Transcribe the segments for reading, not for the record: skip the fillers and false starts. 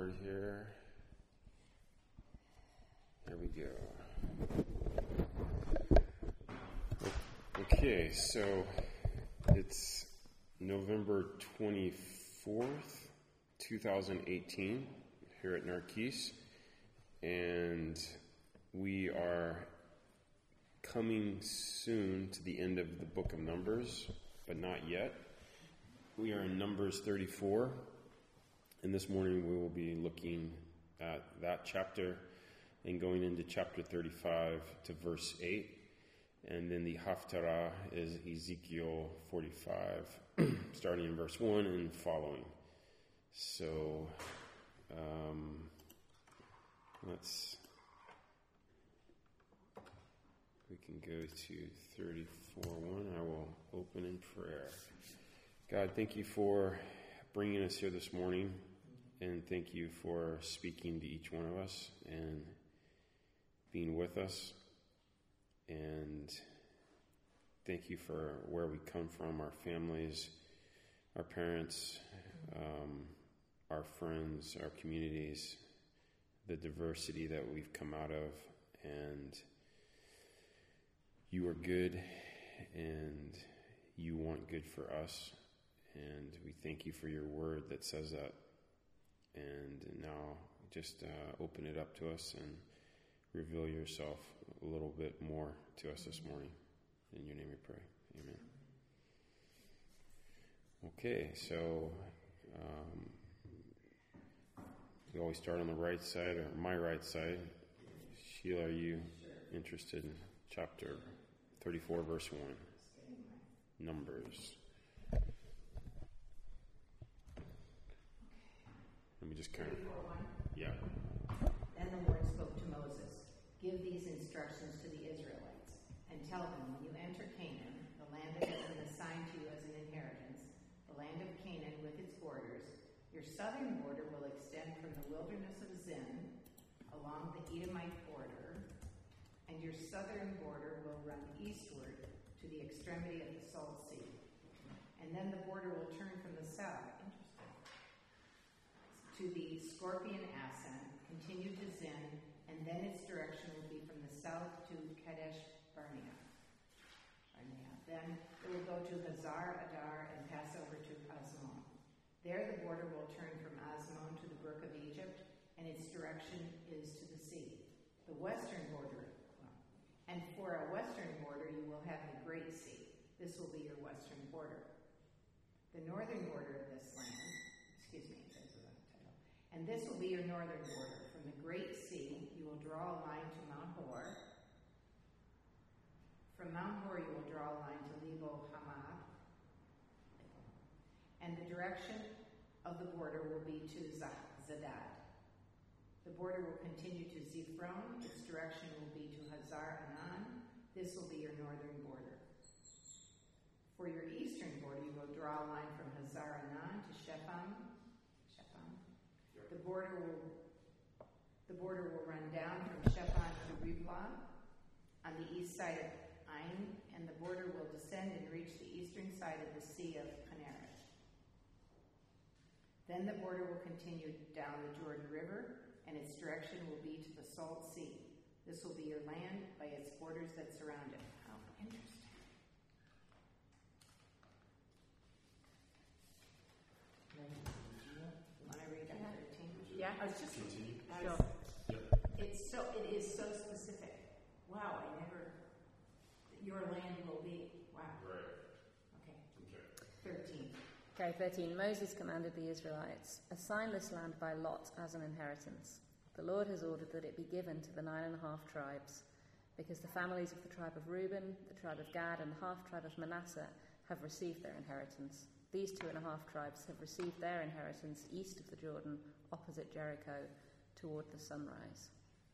word here. There we go. Okay, so it's November 24th, 2018, here at Narkis, and we are coming soon to the end of the book of Numbers, but not yet. We are in Numbers 34, and this morning we will be looking at that chapter and going into chapter 35 to verse 8. And then the Haftarah is Ezekiel 45, starting in verse 1 and following. So, we can go to 34:1. I will open in prayer. God, thank you for bringing us here this morning, and thank you for speaking to each one of us and being with us. And thank you for where we come from, our families, our parents, our friends, our communities, the diversity that we've come out of. And you are good, and you want good for us. And we thank you for your word that says that. And now just open it up to us and reveal yourself a little bit more to us this morning. In your name we pray. Amen. Okay, so we always start on the right side, or my right side. Sheila, are you interested in chapter 34, verse 1? Numbers. Let me just kind of... 34:1? Yeah. Then the Lord spoke to Moses, "Give these instructions to the Israelites, and tell them, when you enter Canaan, the land that has been assigned to you as an inheritance, the land of Canaan with its borders, your southern border will extend from the wilderness of Zin along the Edomite border, and your southern border will run eastward to the extremity of the Salt Sea. And then the border will turn from the south to the Scorpion Asan, continue to Zin, and then its direction will be from the south to Kadesh Barnea. Then it will go to Hazar Adar and pass over to Azmon. There the border will turn from Azmon to the brook of Egypt, and its direction is to the sea. The western border, and for a western border you will have the Great Sea. This will be your western border. The northern border of this land, and this will be your northern border. From the Great Sea, you will draw a line to Mount Hor. From Mount Hor, you will draw a line to Lebo Hamath. And the direction of the border will be to Zadad. The border will continue to Ziphron. Its direction will be to Hazar Anan. This will be your northern border. For your eastern border, you will draw a line from Hazar Anan to Shepham. The border will run down from Shepham to Riblah on the east side of Ain, and the border will descend and reach the eastern side of the Sea of Kinneret. Then the border will continue down the Jordan River, and its direction will be to the Salt Sea. This will be your land by its borders that surround it. How interesting. Want to read that 13? Yeah, I was just continue. It is so specific. Wow, your land will be. Wow. Right. Okay. 13. Okay, 13. Moses commanded the Israelites, "Assign this land by lot as an inheritance. The Lord has ordered that it be given to the 9.5 tribes, because the families of the tribe of Reuben, the tribe of Gad, and the half-tribe of Manasseh have received their inheritance. These 2.5 tribes have received their inheritance east of the Jordan, opposite Jericho, toward the sunrise."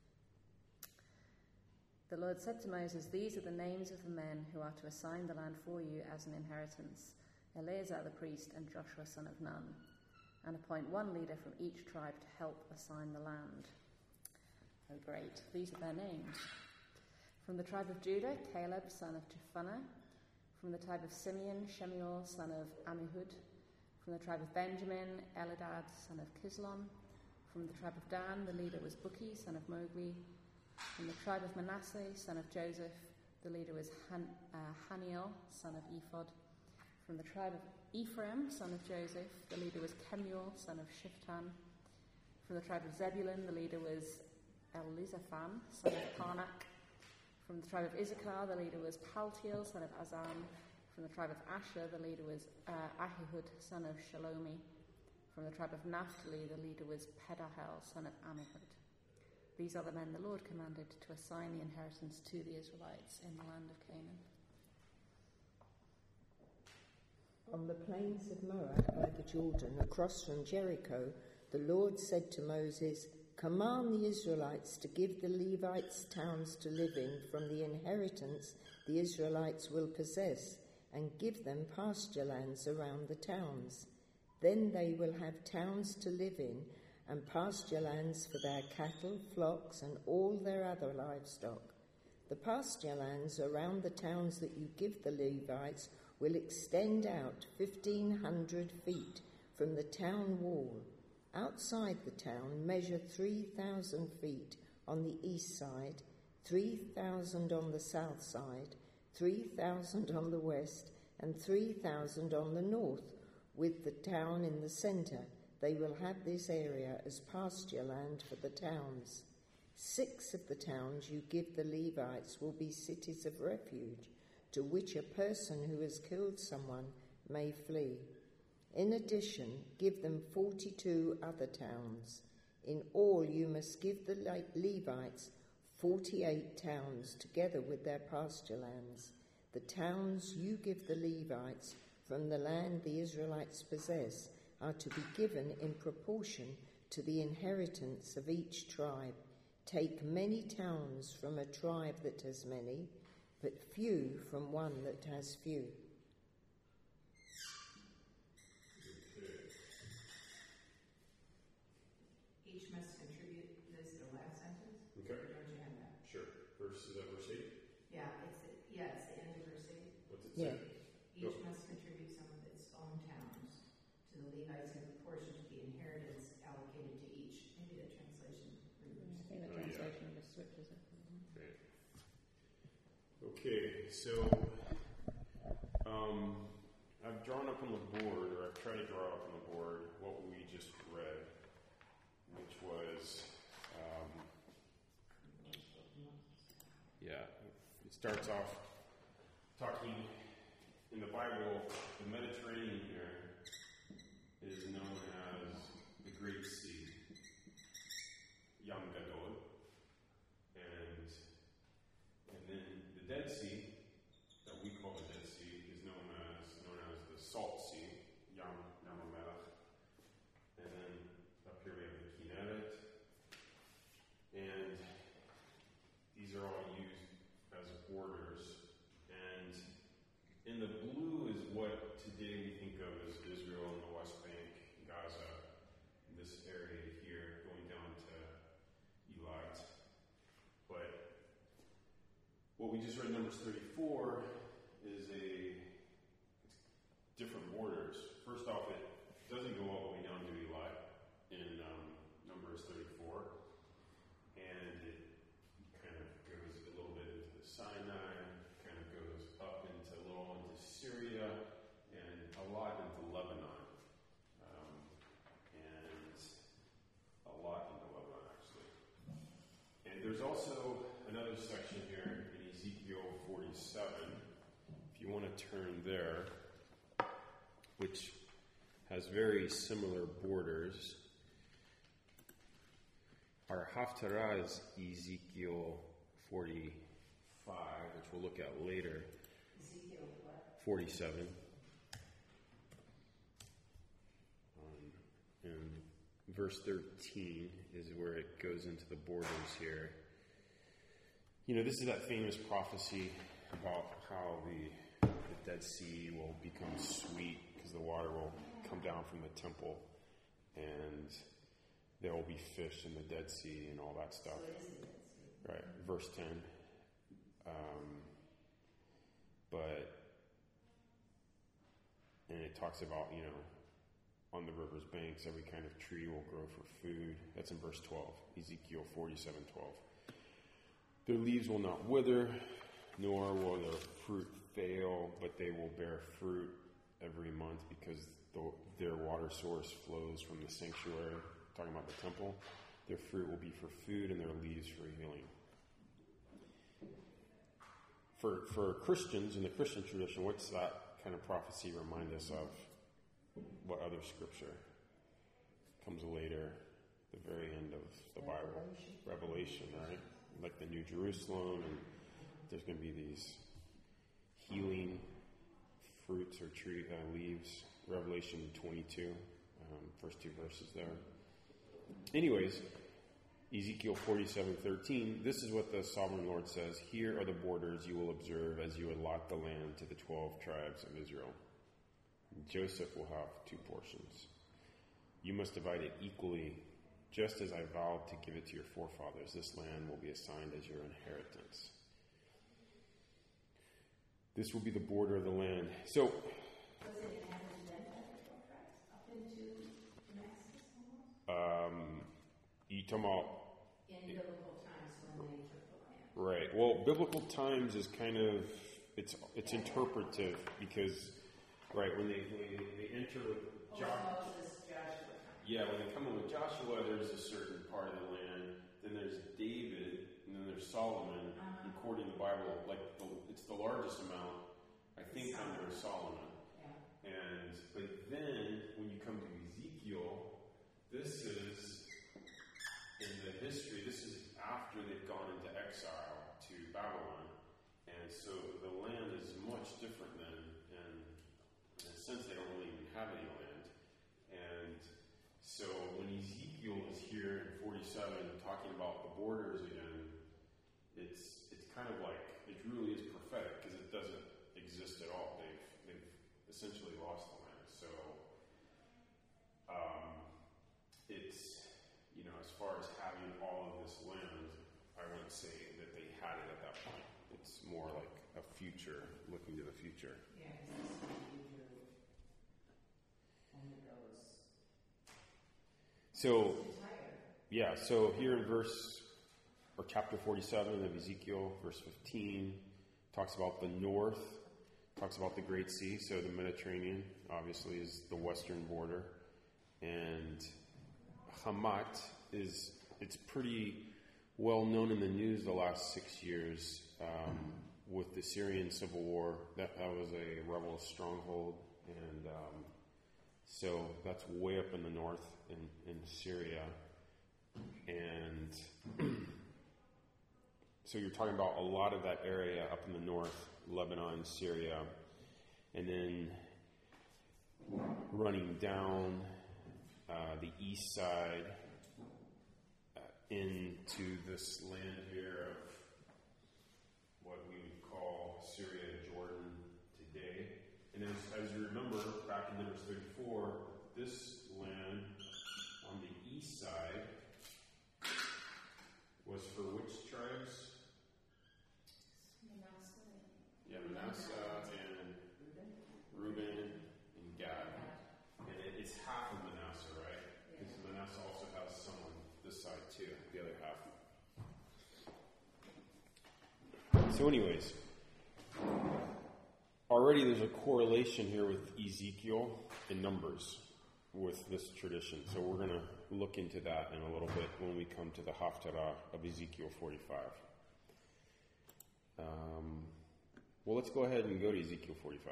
The Lord said to Moses, "These are the names of the men who are to assign the land for you as an inheritance: Eleazar the priest and Joshua son of Nun. And appoint one leader from each tribe to help assign the land." Oh, great. These are their names. From the tribe of Judah, Caleb son of Jephunneh. From the tribe of Simeon, Shemuel son of Ammihud. From the tribe of Benjamin, Elidad son of Kislon. From the tribe of Dan, the leader was Buki, son of Mogli. From the tribe of Manasseh, son of Joseph, the leader was Haniel, son of Ephod. From the tribe of Ephraim, son of Joseph, the leader was Kemuel, son of Shiftan. From the tribe of Zebulun, the leader was Elizaphan, son of Parnak. From the tribe of Issachar, the leader was Paltiel, son of Azan. From the tribe of Asher, the leader was Ahihud, son of Shalomi. From the tribe of Naphtali, the leader was Pedahel, son of Ammihud. These are the men the Lord commanded to assign the inheritance to the Israelites in the land of Canaan. On the plains of Moab by the Jordan, across from Jericho, the Lord said to Moses, "Command the Israelites to give the Levites towns to live in from the inheritance the Israelites will possess, and give them pasture lands around the towns. Then they will have towns to live in, and pasture lands for their cattle, flocks, and all their other livestock. The pasture lands around the towns that you give the Levites will extend out 1,500 feet from the town wall. Outside the town, measure 3,000 feet on the east side, 3,000 on the south side, 3,000 on the west, and 3,000 on the north, with the town in the centre. They will have this area as pasture land for the towns. 6 of the towns you give the Levites will be cities of refuge, to which a person who has killed someone may flee. In addition, give them 42 other towns. In all, you must give the Levites 48 towns, together with their pasture lands. The towns you give the Levites from the land the Israelites possess are to be given in proportion to the inheritance of each tribe. Take many towns from a tribe that has many, but few from one that has few." Each must contribute, this is the last sentence? Okay. Or don't you have that? Sure. Verse 8. Yeah, it's the end of verse 8. What's it Yeah. say? Each must contribute some of its own towns to the Levites in proportion to the inheritance allocated to each. Maybe the translation I reverses. think the Oh, yeah. translation just switches it. Okay, so I've drawn up on the board, or I've tried to draw up on the board, what we just read, which was, it starts off talking, in the Bible, the Mediterranean here is known as the Great Sea, Yam Gadol, and then the Dead Sea, that we call the Dead Sea, is known as the Salt Sea, Yam HaMelech. And then up here we have the Kinneret. And these are all used as borders. And in the blue is what today we think of as Israel and the West Bank, Gaza, this area here, going down to Eilat. But what we just read in Numbers 34 is it's different borders. First off, it doesn't go all the way down to Eilat in Numbers 34, and it kind of goes a little bit into the Sinai, kind of goes up into a little into Syria, and a lot into Lebanon, and a lot into Lebanon actually. And there's also another section here in Ezekiel 47, if you want to turn there, which has very similar borders. Our Haftarah is Ezekiel 45, which we'll look at later. Ezekiel what? 47. And verse 13 is where it goes into the borders here. You know, this is that famous prophecy about how the Dead Sea will become sweet because the water will come down from the temple, and there will be fish in the Dead Sea and all that stuff. So it is the Dead Sea. Right, verse 10. And it talks about, on the river's banks. Every kind of tree will grow for food. That's in verse 12, Ezekiel 47:12. Their leaves will not wither, nor will their fruit fail, but they will bear fruit every month because their water source flows from the sanctuary. Talking about the temple. Their fruit will be for food and their leaves for healing. For Christians in the Christian tradition, what's that kind of prophecy remind us of? What other scripture comes later, the very end of the Bible? Revelation, right? Like the New Jerusalem, and there's going to be these healing fruits or tree leaves. Revelation 22, first two verses there. Anyways, Ezekiel 47:13, this is what the sovereign Lord says. Here are the borders you will observe as you allot the land to the 12 tribes of Israel. Joseph will have 2 portions. You must divide it equally, just as I vowed to give it to your forefathers. This land will be assigned as your inheritance. This will be the border of the land. So, Was it an average then up into Damascus? you talking about In biblical times when they took the land. right? Well, biblical times is kind of it's interpretive because right when they enter with Joshua. Moses, Joshua time. Yeah, when they come in with Joshua, there's a certain part of the land. Then there's David, and then there's Solomon. According to the Bible, it's the largest amount, I think, under Solomon. Yeah. But then when you come to Ezekiel, this is in the history. This is after they've gone into exile to Babylon, and so the land is much different than. In a sense, they don't really even have any land. And so when Ezekiel is here in 47 talking about the borders again, it's kind of like, it really is prophetic because it doesn't exist at all. They've essentially lost the land. So it's, as far as having all of this land, I wouldn't say that they had it at that point. It's more like a future, looking to the future. Yeah, because this is when you only goes So, entire. yeah, so here in chapter 47 of Ezekiel, verse 15, talks about the north, talks about the Great Sea. So the Mediterranean, obviously, is the western border. And Hamat it's pretty well known in the news the last 6 years with the Syrian civil war. That was a rebel stronghold. And so that's way up in the north in Syria. And so you're talking about a lot of that area up in the north, Lebanon, Syria, and then running down the east side into this land here of what we would call Syria and Jordan today. And as you remember, back in Numbers 34, this land on the east side was for which tribes? Yeah, Manasseh and Reuben and Gad. And it's half of Manasseh, right? Because Manasseh also has some on this side too, the other half. So anyways, already there's a correlation here with Ezekiel and Numbers with this tradition. So we're going to look into that in a little bit when we come to the Haftarah of Ezekiel 45. Well, let's go ahead and go to Ezekiel 45.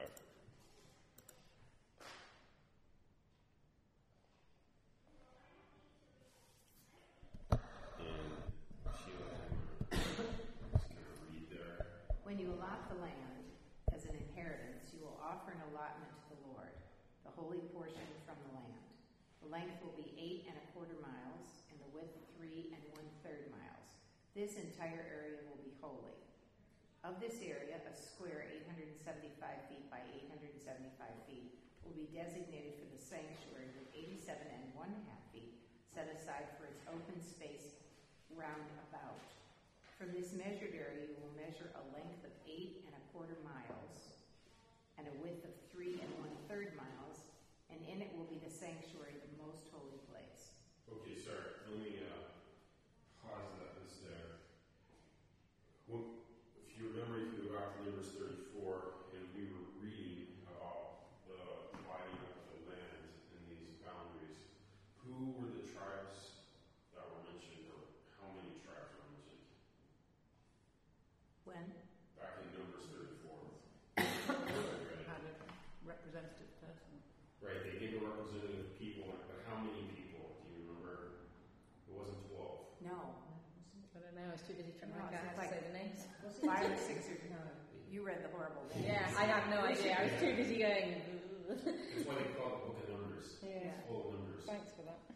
And Sheila, just kind of read there. When you allot the land as an inheritance, you will offer an allotment to the Lord, the holy portion from the land. The length will be 8¼ miles, and the width 3 1/3 miles. This entire area will be holy. Of this area, a square 875 feet by 875 feet will be designated for the sanctuary, with 87 1/2 feet set aside for its open space round about. From this measured area, you will measure a length of 8¼ miles and a width of 3 1/3 miles, and in it will be the sanctuary, the most holy place. Okay, sorry. Let me pause that just there. Well, if you remember, if you go back to Numbers 34, and we were reading about the dividing up the land and these boundaries, who were the tribes that were mentioned, or how many tribes were mentioned? When? Back in Numbers 34. Had a representative person. Right, they gave a representative people, but how many people? Do you remember? It wasn't 12. No. I don't know, I was too busy trying to No, work out it's how to like- say the names. 5 or 6 or no. You read the horrible names. Yeah, I have no idea. I was too busy going. That's why they call it the Book of Numbers. Yeah. It's full of numbers. Thanks for that.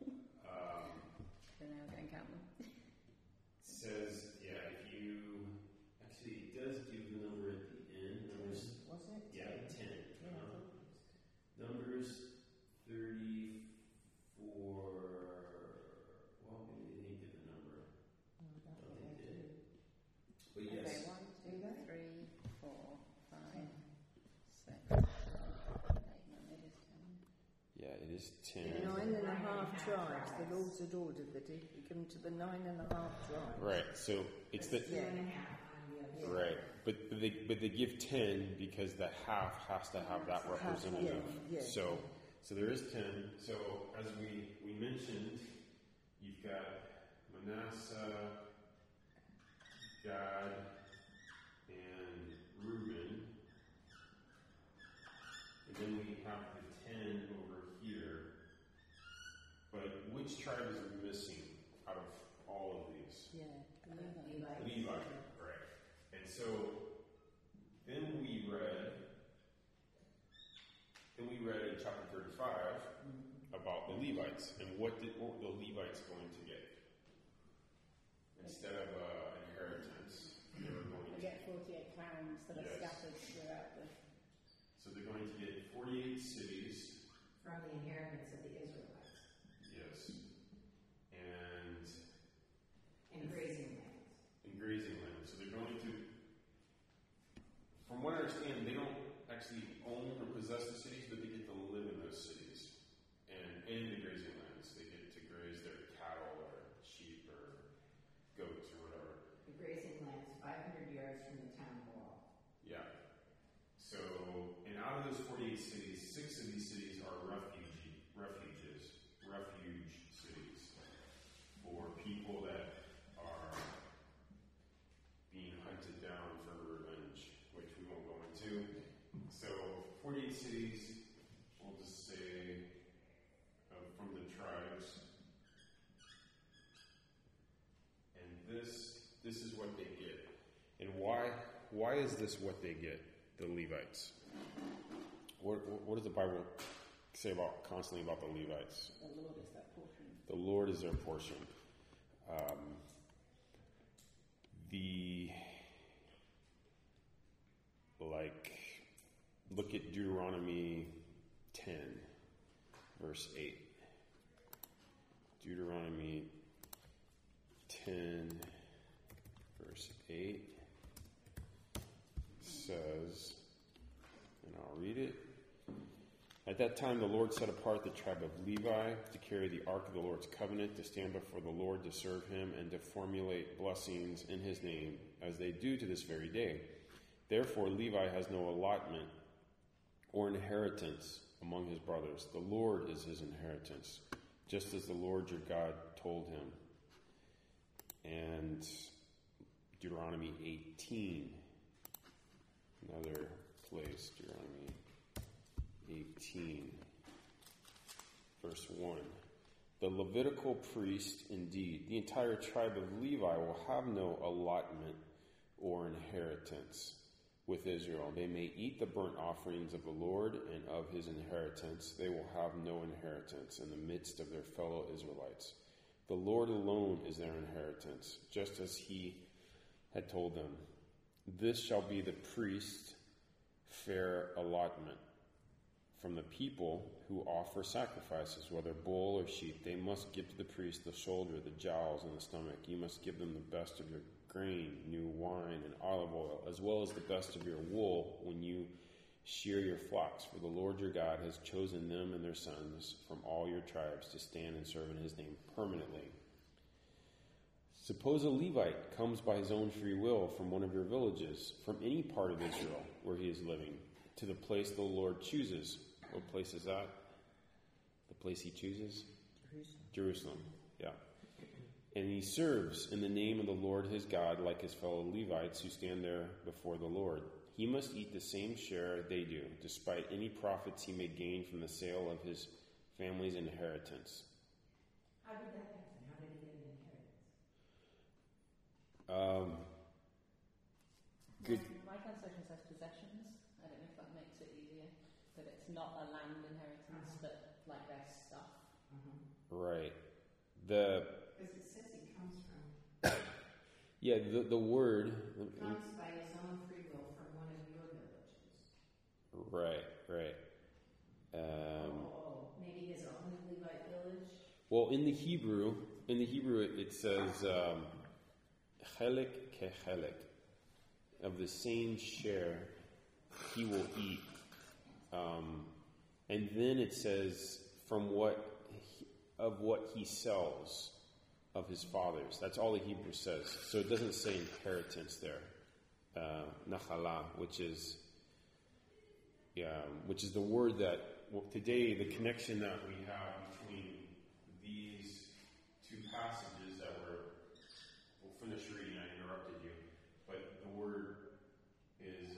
Um, Don't know, I don't count them. It says, yeah, if you actually, it does give the number at the end. Numbers, Was it? yeah, 10. Yeah, I thought it was. Numbers 34. Well, maybe they didn't give the number. No, I don't But think they they did. do. But Okay, yes, 1, 2, Do they? 3, 4, 5, 6, 7, 8, no, it is 10. yeah, it is The 10. 9.5 tribes, the Lord had ordered that it be given to the 9.5 tribes. Right, so it's the. Yeah. 2.5 on the other. Right, but they give 10 because the half has to have that representative. yeah. So there is 10. So as we mentioned, you've got Manasseh, Gad, and Reuben, and then we have the 10 over here. But which tribe is missing out of all of these? Yeah. Levi, right. And so then we read in chapter 35 about the Levites and what were the Levites going to get? Instead of inheritance, they were going I to get 48 clans that are Yes. scattered throughout the. so they're going to get 48 cities, From the inheritance of the Israelites. yes, and And grazing lands. in grazing land. So they're going to, from what I understand, they don't actually own or possess the cities, but they get to live in those cities. And in the grazing lands, they get to graze their cattle or sheep or goats or whatever. The grazing lands 500 yards from the town wall. Yeah. So, and out of those 48 cities, 6 of these cities are refuge cities for people that are being hunted down for revenge, which we won't go into. So, 48 cities, we'll just say, from the tribes. And this is what they get. And why is this what they get, the Levites? What does the Bible say constantly about the Levites? The Lord is that portion. The Lord is their portion. Look at Deuteronomy 10, verse 8. Deuteronomy 10, verse 8 says, and I'll read it. At that time, the Lord set apart the tribe of Levi to carry the ark of the Lord's covenant, to stand before the Lord, to serve him, and to formulate blessings in his name, as they do to this very day. Therefore, Levi has no allotment or inheritance among his brothers. The Lord is his inheritance, just as the Lord your God told him. And Deuteronomy 18, another place, Deuteronomy 18, verse 1. The Levitical priest, indeed, the entire tribe of Levi will have no allotment or inheritance with Israel. They may eat the burnt offerings of the Lord, and of his inheritance they will have no inheritance in the midst of their fellow Israelites. The Lord alone is their inheritance, just as he had told them. This shall be the priest's fair allotment. From the people who offer sacrifices, whether bull or sheep, they must give to the priest the shoulder, the jowls, and the stomach. You must give them the best of your grain, new wine, and olive oil, as well as the best of your wool when you shear your flocks, for the Lord your God has chosen them and their sons from all your tribes to stand and serve in his name permanently. Suppose a Levite comes by his own free will from one of your villages, from any part of Israel where he is living, to the place the Lord chooses. What place is that? The place he chooses? Jerusalem. Yeah. And he serves in the name of the Lord his God like his fellow Levites who stand there before the Lord. He must eat the same share they do, despite any profits he may gain from the sale of his family's inheritance. How did that happen? How did he get an inheritance? Good. My translation says possessions. I don't know if that makes it easier. But it's not a land inheritance, but like their stuff. Right. Because it says he comes from. Yeah, the word Comes by his own free will from one of your villages. right. Maybe his own Levite village. Well, in the Hebrew it says chelik kechelek, of the same share he will eat, and then it says from what he sells of his fathers. That's all the Hebrew says. So it doesn't say inheritance there. Nachala, which is the word that today the connection that we have between these two passages that we'll finish reading. I interrupted you, but the word is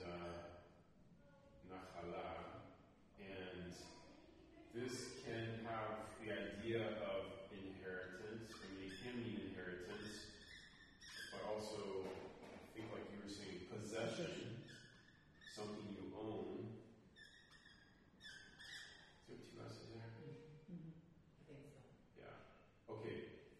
Nachala, and this can have the idea of inheritance. I mean, it can mean inheritance, but also, I think like you were saying, possession, something you own. Is there 2 S's there? I think so. Yeah. Okay.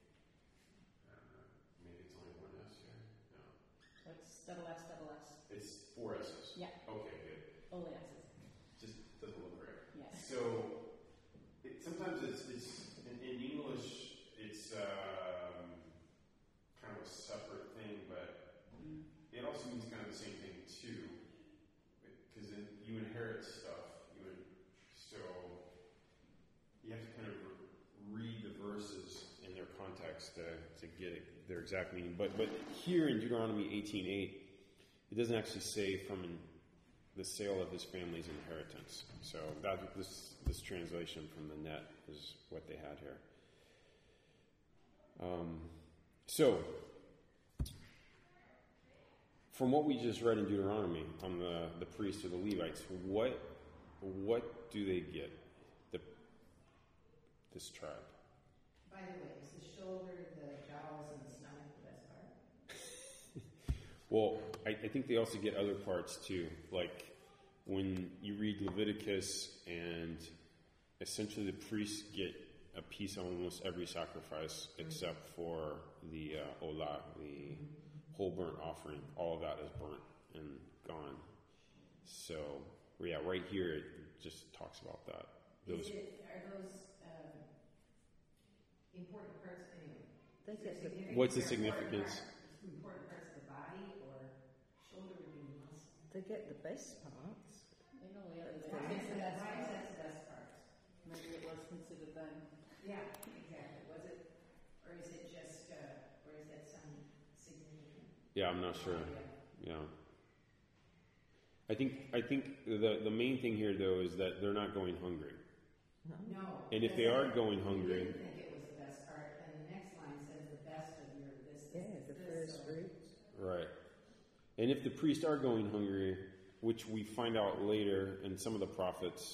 Maybe it's only 1 S here. No. It's double S, double S. It's 4 S's. Yeah. Okay, good. Only S's. Just doesn't look right. Yeah. So sometimes it's in English it's kind of a separate thing, but it also means kind of the same thing too, because you inherit stuff. So you have to kind of read the verses in their context to get their exact meaning. But here in Deuteronomy 18:8, it doesn't actually say from the sale of his family's inheritance. So this translation from the net is what they had here. So from what we just read in Deuteronomy on the priests or the Levites, what do they get? This tribe. By the way, is the shoulder, the jowls, and the stomach the best part? Well, I think they also get other parts too. Like when you read Leviticus, and essentially the priests get a piece on almost every sacrifice except for the olah, the whole burnt offering. All of that is burnt and gone. So, yeah, right here it just talks about that. Are those important parts anyway? They get the, What's the significance? Important parts of the body, or shoulder would be muscle? they get the best parts. They normally are. Why is that the best part? Maybe it was considered then. Yeah, exactly. Was it, or is it just, or is that some significant? Yeah, I'm not sure. Yeah. I think the main thing here though is that they're not going hungry. No. And if they are going hungry, I didn't think it was the best part. And the next line says the best of your The first fruits. right. And if the priests are going hungry, which we find out later in some of the prophets,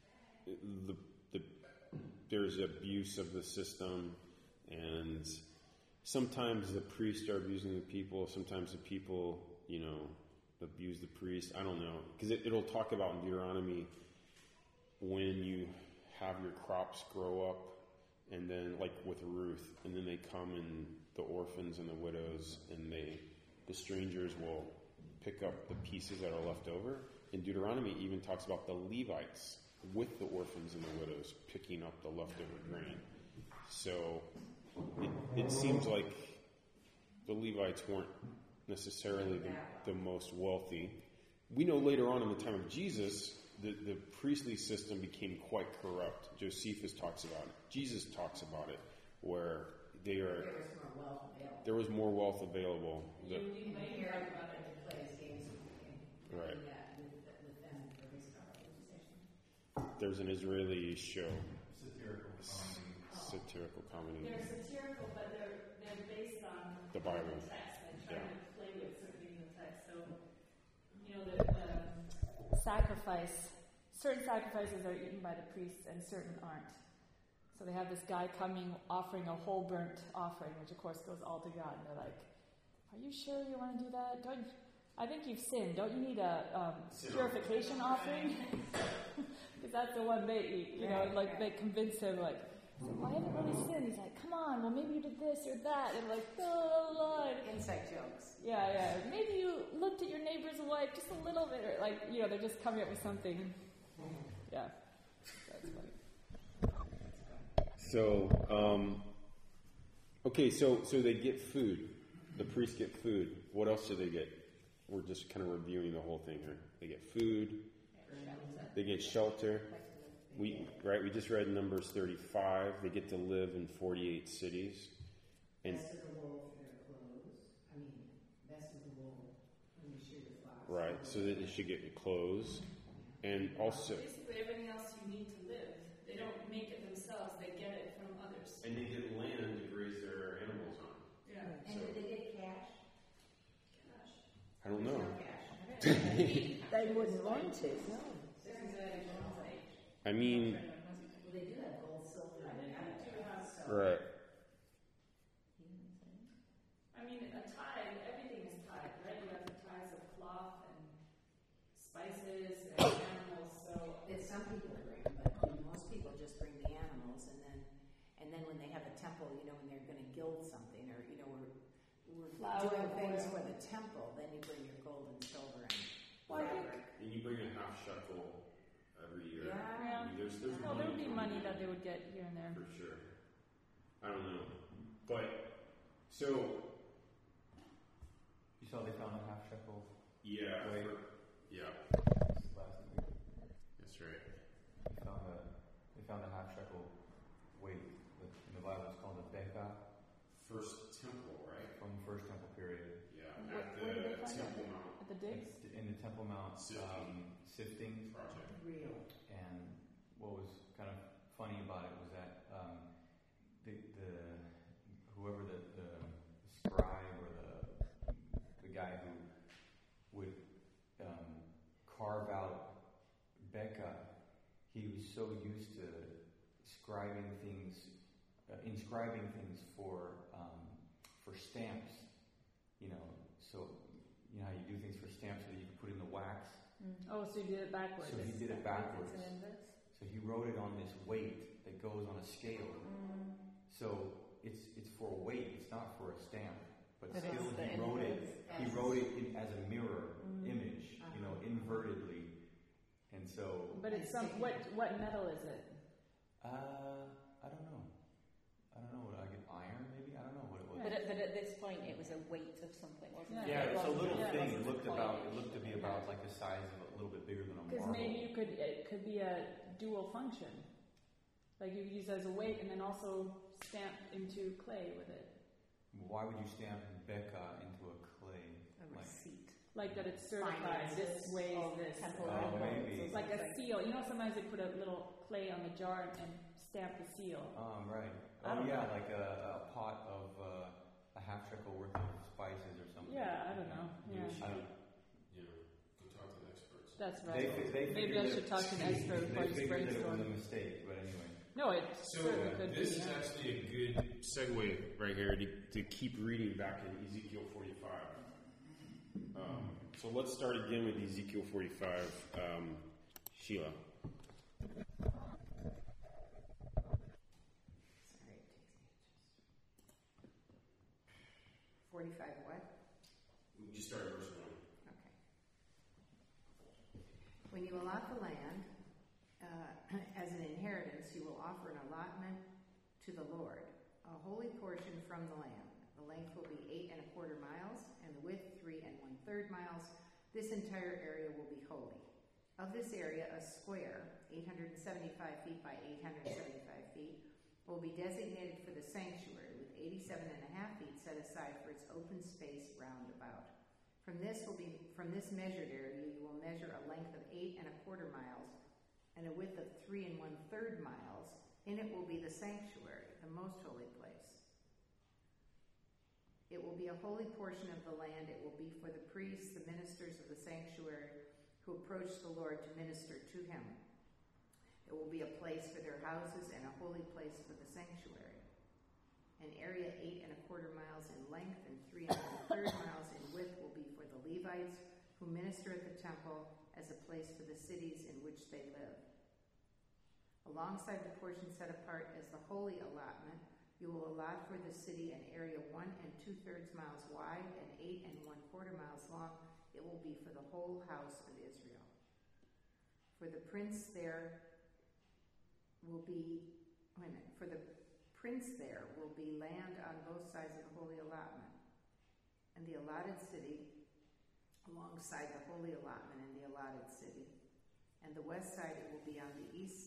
there's abuse of the system, and sometimes the priests are abusing the people, sometimes the people, abuse the priest. I don't know. Because it'll talk about in Deuteronomy when you have your crops grow up, and then like with Ruth, and then they come and the orphans and the widows, and the strangers will pick up the pieces that are left over. And Deuteronomy even talks about the Levites with the orphans and the widows picking up the leftover grain. So it seems like the Levites weren't necessarily the most wealthy. We know later on in the time of Jesus the priestly system became quite corrupt. Josephus talks about it. Jesus talks about it, where there was more wealth available. And Herod wanted to play his games with Right. that with them for his powerful position. There's an Israeli show, Satirical comedy. satirical comedy. They're satirical, but they're based on The Bible. the text and trying Yeah. to play with certain things in the text. So, the certain sacrifices are eaten by the priests and certain aren't. So they have this guy coming offering a whole burnt offering, which of course goes all to God. And they're like, "Are you sure you want to do that? I think you've sinned. Don't you need a purification offering?" Because that's the one they eat. Like they convince him, like, "Well, I haven't really sinned." He's like, "Come on, well maybe you did this or that." And like, "Oh, Inside jokes. yeah. Maybe you looked at your neighbor's wife just a little bit," or like, they're just coming up with something. Yeah, that's funny. So, so they get food. The priests get food. What else do they get? We're just kind of reviewing the whole thing here. They get food. They get shelter. We just read Numbers 35. They get to live in 48 cities. And Best of the wool for their clothes. Best of the wool when you shear the flocks. right, so that they should get clothes. And also, Basically, everything else you need to live. They don't make it themselves; they get it from others. and they get land to graze their animals on. Yeah. And did they get cash? I don't know. No cash. They wouldn't want it, no. I mean, Well, they do have gold, silver, and right. A tithe, everything is tithe, right? You have the tithes of cloth and spices and animals. So It's some people bring, but most people just bring the animals, and then when they have a temple, when they're going to gild something, or we're Flour, doing things oil. for the temple, then you bring your gold and silver and Well, I think- fabric. And you bring a half shekel every year. Yeah. I mean, there's there would be money that they would get here and there. for sure. I don't know, but so You saw they found a half shekel yeah, Wait. yeah, last week. that's right. They found a half shekel weight. In the Bible, it's called a beka First temple, right? from the first temple period. Yeah, Where at did they the find Temple it? Mount At the digs? In the Temple Mount sifting. project. Real. And what was kind of funny about it was that whoever the scribe or the guy who would carve out Becca, he was so used to inscribing things for stamps. So how you do things for stamps so that you can put in the wax. Oh, so you did it backwards. So he did it backwards. So he wrote it on this weight that goes on a scale. So it's for a weight. It's not for a stamp. But still, he wrote it. He wrote it as a mirror image, invertedly. And so. But it's what metal is it? I don't know. What I get iron maybe. I don't know what it was. But at this point, it was a weight of something, wasn't it? Yeah, it's a little Yeah. thing. It looked to be about like the size of a little bit bigger than a Because marble. maybe it could be a dual function. Like you could use it as a weight and then also stamp into clay with it. Why would you stamp Becca into a clay? A receipt. Like that it's certified, this weighs this. Temple Oh, records. maybe. It's like a seal. Sometimes they put a little clay on the jar and stamp the seal. Right. I Oh don't yeah, know. like a pot of a half shekel worth of spices or something. Yeah, I don't know. Yeah, I don't, Go talk to the experts. that's they right. Maybe figured I that- should talk to an expert before They you figured that it was brainstorm. a mistake, but anyway. No, it So certainly could this be. is Yeah. actually a good segue right here to keep reading back in Ezekiel 45. So let's start again with Ezekiel 45. Sheila. Sorry, it takes me 45 what? We just started verse 1. Okay. When you allot the land as an inheritance, you will offer an allotment to the Lord, a holy portion from the land. The length will be 8 1/4 miles, and the width 3 1/3 miles. This entire area will be holy. Of this area, a square, 875 feet by 875 feet, will be designated for the sanctuary, with 87.5 feet set aside for its open space round about. From this measured area, you will measure a length of 8.25 miles and a width of 3 1/3 miles. In it will be the sanctuary, the most holy place. It will be a holy portion of the land. It will be for the priests, the ministers of the sanctuary, who approach the Lord to minister to him. It will be a place for their houses and a holy place for the sanctuary. An area 8.25 miles in length and 3 1/3 miles in width will be for the Levites, who minister at the temple, as a place for the cities in which they live. Alongside the portion set apart as the holy allotment, you will allot for the city an area 1 2/3 miles wide and 8 1/4 miles long. It will be for the whole house of Israel. For the prince there will be land on both sides of the holy allotment, and the allotted city alongside the holy allotment and the allotted city. And the west side, it will be on the east.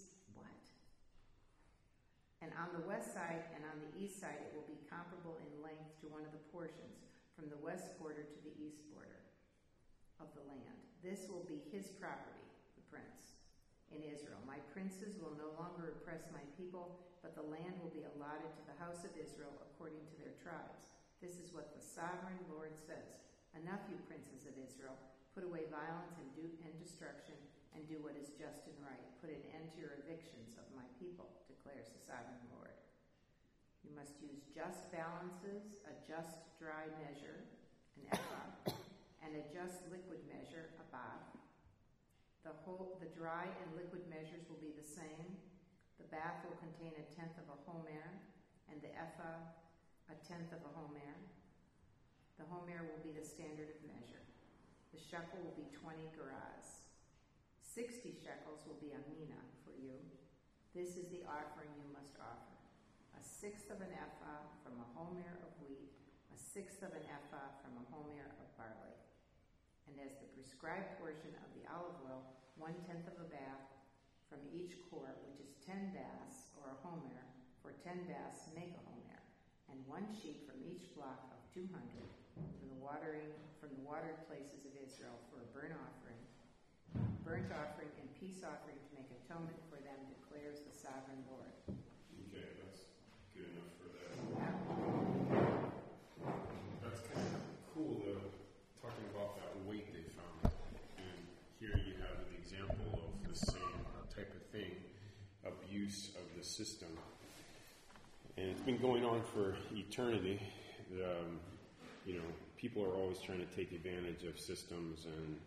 And on the west side and on the east side, it will be comparable in length to one of the portions, from the west border to the east border of the land. This will be his property, the prince, in Israel. My princes will no longer oppress my people, but the land will be allotted to the house of Israel according to their tribes. This is what the sovereign Lord says. Enough, you princes of Israel. Put away violence and destruction, and do what is just and right. Put an end to your evictions of my people, declares the sovereign Lord. You must use just balances, a just dry measure, an ephah, and a just liquid measure, a bath. The dry and liquid measures will be the same. The bath will contain 1/10 of a homer, and the ephah 1/10 of a homer. The homer will be the standard of measure. The shekel will be 20 gerahs. 60 shekels will be a mina for you. This is the offering you must offer: 1/6 of an ephah from a homer of wheat, 1/6 of an ephah from a homer of barley. And as the prescribed portion of the olive oil, 1/10 of a bath from each quart, which is 10 baths, or a homer. For 10 baths make a homer, and 1 sheep from each flock of 200 from the watered places of Israel for a burnt offering and peace offering to make atonement for them, declares the sovereign Lord. Okay, that's good enough for that. Yeah. That's kind of cool, though, talking about that weight they found. And here you have an example of the same type of thing, abuse of the system. And it's been going on for eternity. People are always trying to take advantage of systems, and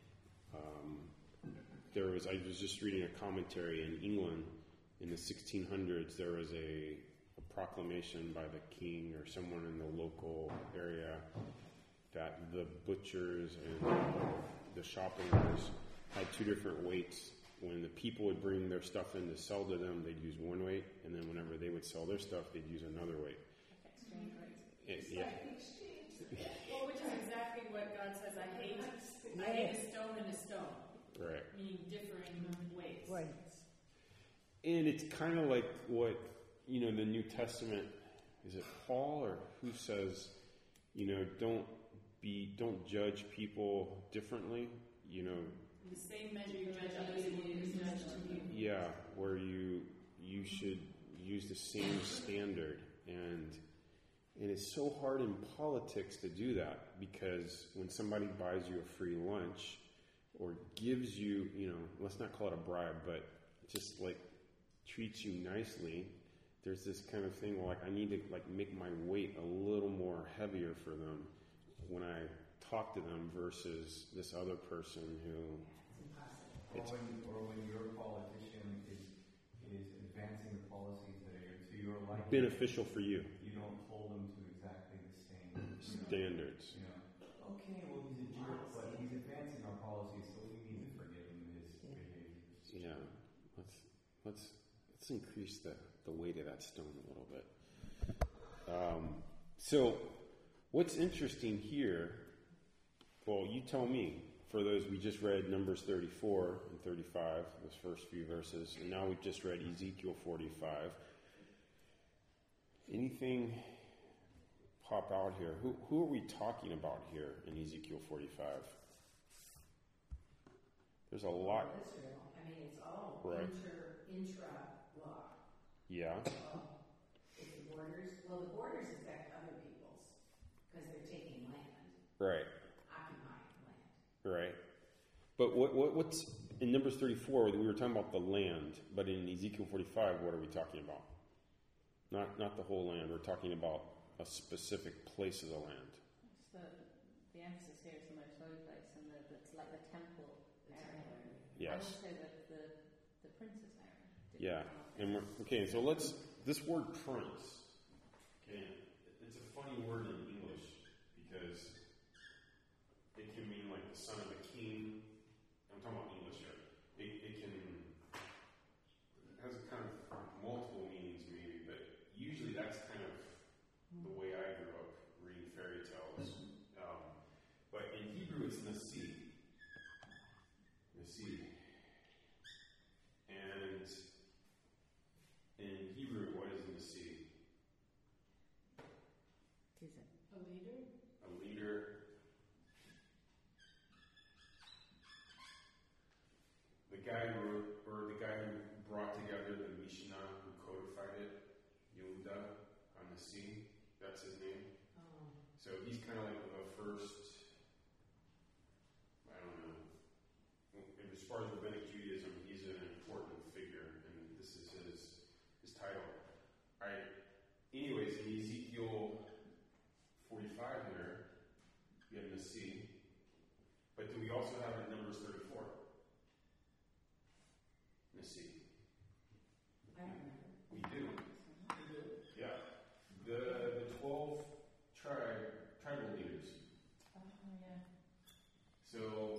I was just reading a commentary in England in the 1600s. There was a proclamation by the king or someone in the local area that the butchers and the shop owners had 2 different weights. When the people would bring their stuff in to sell to them, they'd use 1 weight, and then whenever they would sell their stuff, they'd use another weight. Exchange rates. Yeah. Well, which is exactly what God says. I hate a stone and a stone. Right. Meaning differing weights. And it's kind of like what, the New Testament, is it Paul or who says, don't judge people differently, The same measure you judge others will be judged to you. Yeah, where you should use the same standard. And it's so hard in politics to do that, because when somebody buys you a free lunch or gives you, let's not call it a bribe, but just like treats you nicely, there's this kind of thing where I need to make my weight a little more heavier for them when I talk to them versus this other person who... Or when your politician is advancing the policies that are to your liking, beneficial for you. You don't hold them to exactly the same standards. Okay, well, he's a jerk, but he's advancing our policies, so we need to forgive him his behaviors. Yeah, let's increase the weight of that stone a little bit. So, what's interesting here? Well, you tell me. for those, we just read Numbers 34 and 35, those first few verses, and now we've just read Ezekiel 45. Anything pop out here? Who are we talking about here in Ezekiel 45? There's a lot. Israel. I mean, it's all Right. intra-law. Yeah. It's the borders. Well, the borders affect other peoples because they're taking land, Right. occupying land. Right. But what's in Numbers 34? We were talking about the land, but in Ezekiel 45, what are we talking about? Not the whole land. We're talking about a specific place of the land. So the emphasis here is the most holy place, and it's like the temple area. Yes. And also the prince's area. Yeah. And so this word prince, okay, it's a funny word in English because it can mean like the son of a king. I'm talking about English here. It has kind of multiple meanings maybe, but usually that's kind of the way I grew up reading fairy tales. But in Hebrew it's Nasi. Nasi. And in Hebrew, what is Nasi? A leader? A leader. The guy who brought together the Mishnah, who codified it, Yehuda HaNasi, that's his name. Oh. So he's kind of like the first, I don't know, as far as rabbinic Judaism, he's an important figure, and this is his title. All right. Anyways, in Ezekiel 45 here, we have Nasi, but do we also have in Numbers 34? Nasi. I don't remember. We do. Yeah. The 12 tribal leaders. Oh, yeah. So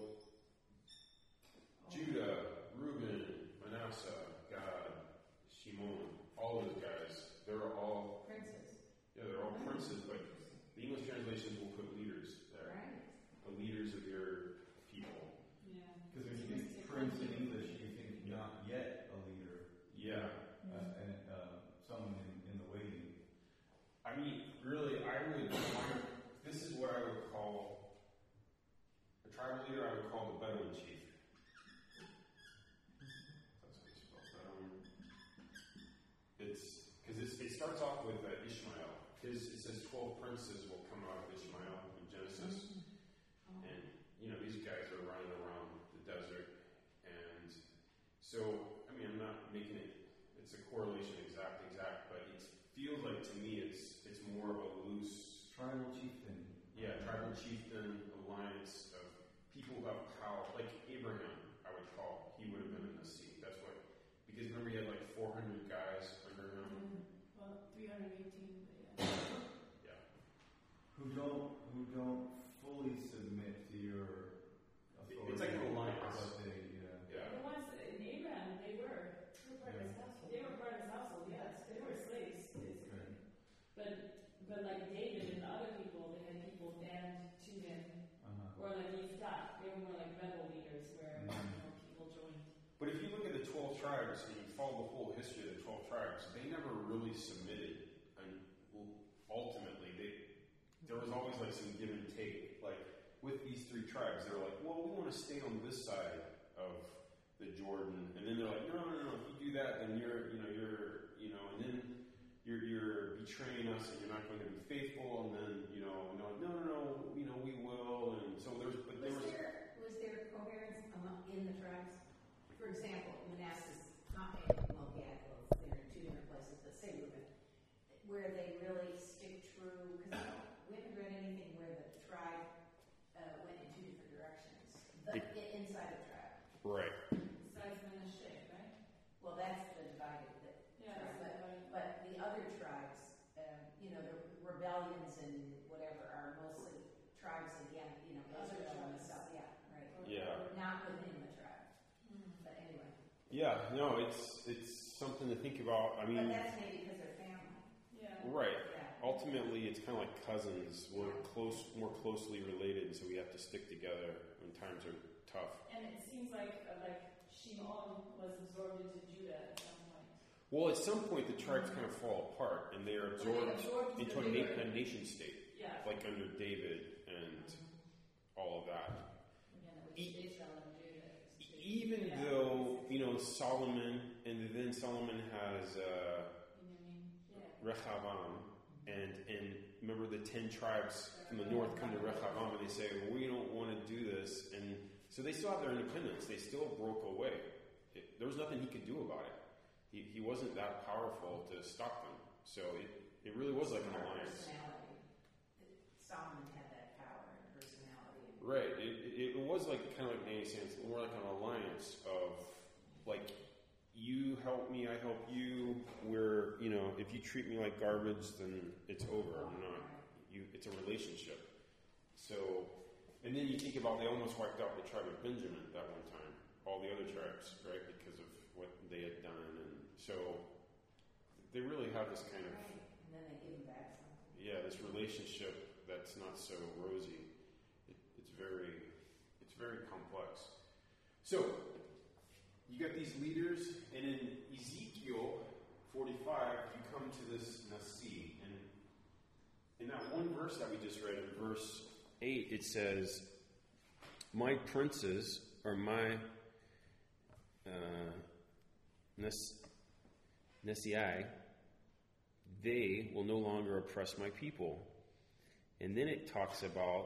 Judah, Reuben, Manasseh, Gad, Shimon, all those guys, they're all Princes. they're all princes, but the English translations will put leaders there. Right. The leaders of your people. Yeah. Because there's these prince in English, you think not yet a leader, Yeah. and someone in the waiting. I mean, really, this is what I would call a tribal leader. I would call the Bedouin chief. That's how you spell Bedouin. It starts off with Ishmael. It says 12 princes will come out of Ishmael in Genesis, and these guys are running around the desert, and so I mean I'm not making it. It's a correlation exact, but it feels like to me it's more of a loose Tribal chieftain. Yeah, tribal chieftain alliance of people who have power, like Abraham, I would call. He would have been in the sea. That's what, because remember he had like 400 guys under him. Well, 318, but yeah. Yeah. Who don't fully submit to your authority. It's like an alliance. But they, Yeah. The ones in Abraham, they were part of his household. They were part of his household, yes. They were slaves, basically. Right. But like David and the other people, they had people band to him. Or like Yiftach, they were more like rebel leaders where people joined. But if you look at the 12 tribes and you follow the whole history of the 12 tribes, they never really submitted. And ultimately, there was always like some give and take. Like with these 3 tribes, they were like, well, we want to stay on this side of the Jordan, and then they're like, no. If you do that, then you're, and then you're betraying us, and you're not going to be faithful, and then, no, we will, and so was there coherence in the tribes? For example, Manasseh, they're in 2 different places, but say Reuben, where they really stick true, because we haven't read anything where the tribe went in 2 different directions, inside the tribe. right. Besides Menashe, right? Well, that's the divided Yeah, tribe, that's the divided. but the other tribes, the rebellions and whatever are mostly tribes again, Other Israel and tribes. stuff, yeah, right. Yeah. Not within the tribe, but anyway. Yeah, no, it's something to think about. I mean, But that's maybe because they're family. Yeah. right. Yeah. ultimately, it's kind of like cousins. We're more closely related, so we have to stick together when times are tough. And it seems like Shimon was absorbed into Judah at some point. Well, at some point, the tribes kind of fall apart, and they are absorbed into a nation state, like under David and all of that. Even though, Solomon, and then Solomon has Rehavam, and remember the 10 tribes from the north come to Rehavam, and they say, well, we don't want to do this, and so they still have their independence. They still broke away. There was nothing he could do about it. He wasn't that powerful to stop them. So it really was like an alliance. Solomon had that power and personality. Right. It was like kind of like Nanny Sands, more like an alliance of like, you help me, I help you. We're, if you treat me like garbage, then it's over. I'm not. It's a relationship. So, and then you think about they almost wiped out the tribe of Benjamin that one time. All the other tribes, right, because of what they had done, and so they really have this kind of. And then they give him back something. Yeah, this relationship that's not so rosy. It's very complex. So, you got these leaders, and in Ezekiel 45, you come to this Nasi. And in that one verse that we just read, in verse 8, it says, my princes, or my Nasiai, they will no longer oppress my people. And then it talks about,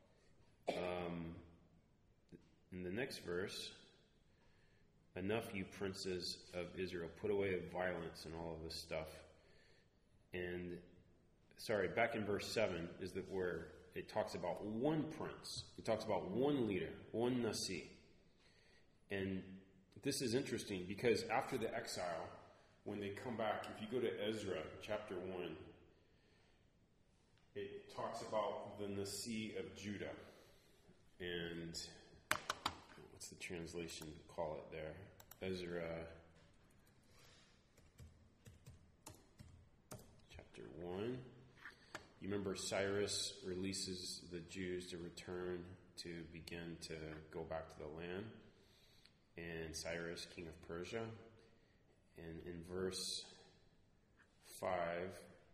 in the next verse, enough, you princes of Israel, put away the violence and all of this stuff. And, back in verse 7 is that where it talks about one prince. It talks about one leader, one Nasi. And this is interesting because after the exile, when they come back, if you go to Ezra chapter 1, it talks about the Nasi of Judah. And what's the translation call it there? Ezra chapter 1. You remember Cyrus releases the Jews to return to begin to go back to the land. And Cyrus, king of Persia. And in verse 5, it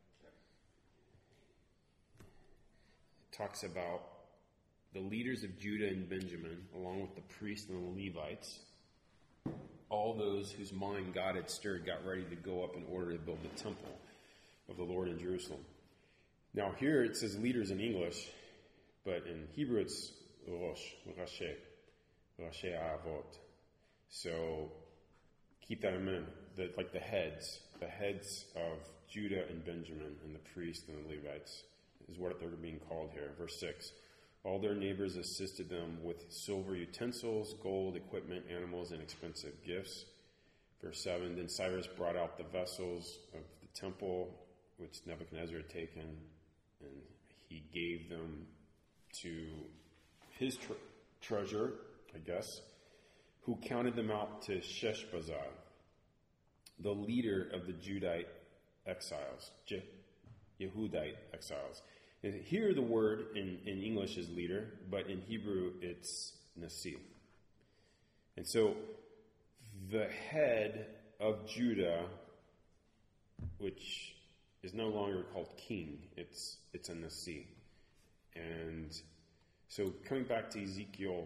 talks about the leaders of Judah and Benjamin, along with the priests and the Levites, all those whose mind God had stirred, got ready to go up in order to build the temple of the Lord in Jerusalem. Now here it says leaders in English, but in Hebrew it's Rashi Avot. So keep that in mind, the heads of Judah and Benjamin and the priests and the Levites is what they're being called here. Verse 6. All their neighbors assisted them with silver utensils, gold, equipment, animals, and expensive gifts. Verse 7, then Cyrus brought out the vessels of the temple, which Nebuchadnezzar had taken, and he gave them to his treasurer, I guess, who counted them out to Sheshbazzar, the leader of the Judite exiles, Yehudite exiles. And here the word in English is leader, but in Hebrew it's Nasi. And so the head of Judah, which is no longer called king, it's a Nasi. And so coming back to Ezekiel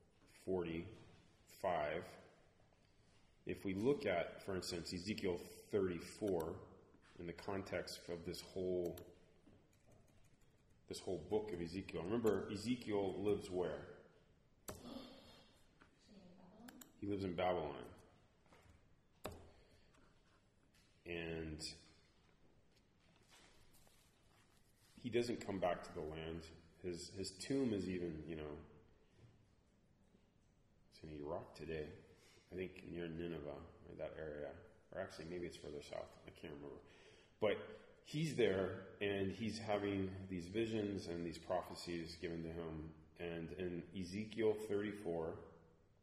45, if we look at, for instance, Ezekiel 34, in the context of this whole book of Ezekiel. Remember, Ezekiel lives where? He lives in Babylon. And he doesn't come back to the land. His tomb is even, it's in Iraq today. I think near Nineveh, or that area. Or actually, maybe it's further south. I can't remember. But he's there, and he's having these visions and these prophecies given to him. And in Ezekiel 34,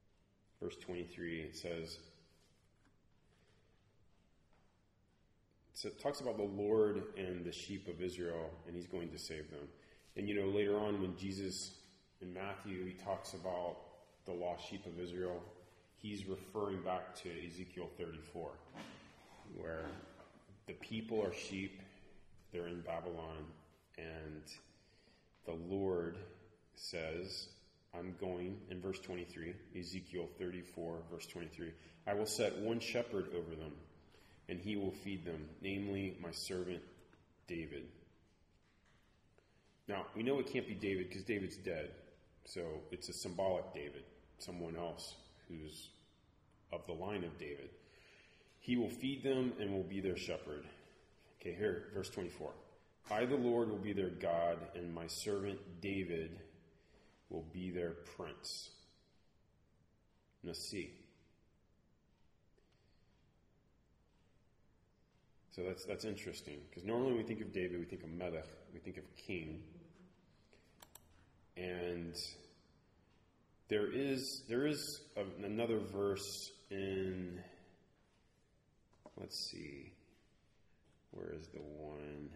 verse 23, it says, it talks about the Lord and the sheep of Israel, and he's going to save them. And later on when Jesus in Matthew, he talks about the lost sheep of Israel, he's referring back to Ezekiel 34, where the people are sheep, they're in Babylon, and the Lord says, I'm going, in verse 23, Ezekiel 34, verse 23, I will set one shepherd over them, and he will feed them, namely my servant David. Now, we know it can't be David because David's dead, so it's a symbolic David, someone else who's of the line of David. He will feed them and will be their shepherd. Okay, here, verse 24. I, the Lord, will be their God, and my servant David will be their prince. Nasi. So that's interesting, because normally when we think of David, we think of Melech, we think of king. And there is another verse in, let's see, where is the one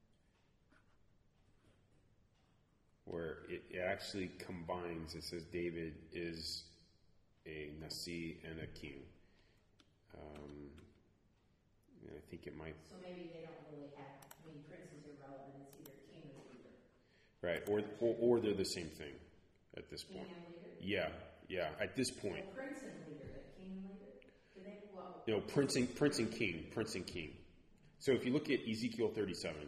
where it actually combines. It says David is a Nasi and a king. And I think it might. So maybe they don't really have. Prince is irrelevant. It's either king or leader. Right, or they're the same thing at this point. King and leader. Yeah. At this point. Well, prince and leader, but king and leader. Do they? Well. No, prince and king. So if you look at Ezekiel 37,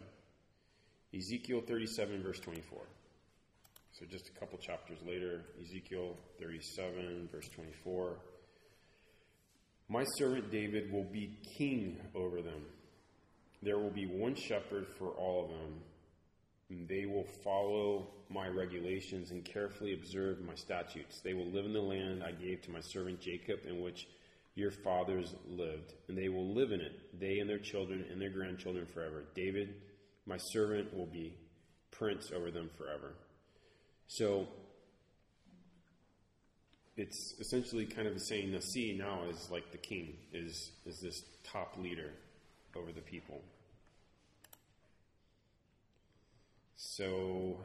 verse 24. So just a couple chapters later, Ezekiel 37, verse 24. My servant David will be king over them. There will be one shepherd for all of them. And they will follow my regulations and carefully observe my statutes. They will live in the land I gave to my servant Jacob, in which your fathers lived. And they will live in it, they and their children and their grandchildren forever. David, my servant, will be prince over them forever. So it's essentially kind of saying Nasi now is like the king, is this top leader over the people. So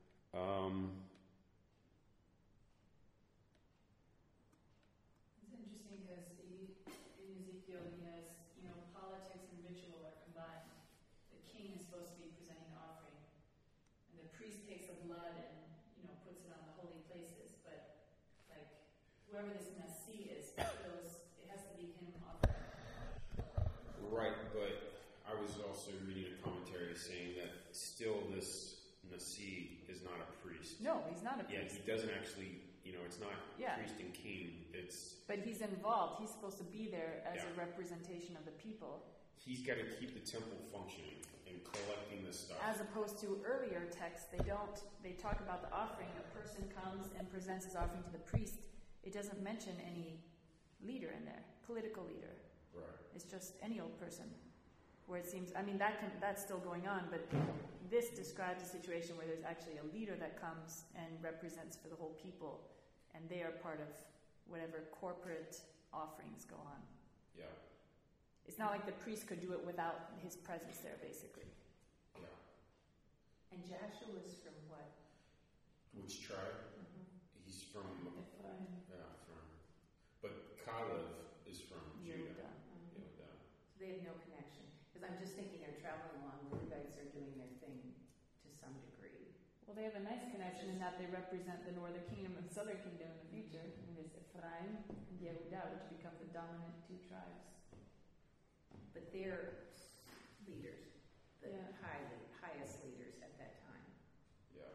it's interesting because in Ezekiel he has, politics and ritual are combined. The king is supposed to be presenting the offering, and the priest takes the blood and puts it on the holy places. But like whoever this Nasi is, it has to be him offering. right, but I was also reading a commentary saying that still this Nasi is not a priest. No, he's not a Yeah, priest. he doesn't actually, it's not priest and king. But he's involved. He's supposed to be there as Yeah. a representation of the people. He's got to keep the temple functioning and collecting this stuff. As opposed to earlier texts, they talk about the offering. A person comes and presents his offering to the priest. It doesn't mention any leader in there, political leader. Right. It's just any old person. Where it seems, that's still going on, but this describes a situation where there's actually a leader that comes and represents for the whole people, and they are part of whatever corporate offerings go on. Yeah. It's not like the priest could do it without his presence there, basically. Yeah. And Joshua's from what? Which tribe? He's from. Ephraim. Yeah, but Caleb is from Judah. Yehuda. Yehuda. So they have no connection. Because I'm just thinking they're traveling along where the guys are doing their thing to some degree. Well, they have a nice connection in that they represent the northern kingdom and southern kingdom in the future. And there's Ephraim and Yehuda, which become the dominant two tribes. But they're leaders, the Yeah. highest leaders at that time. Yeah.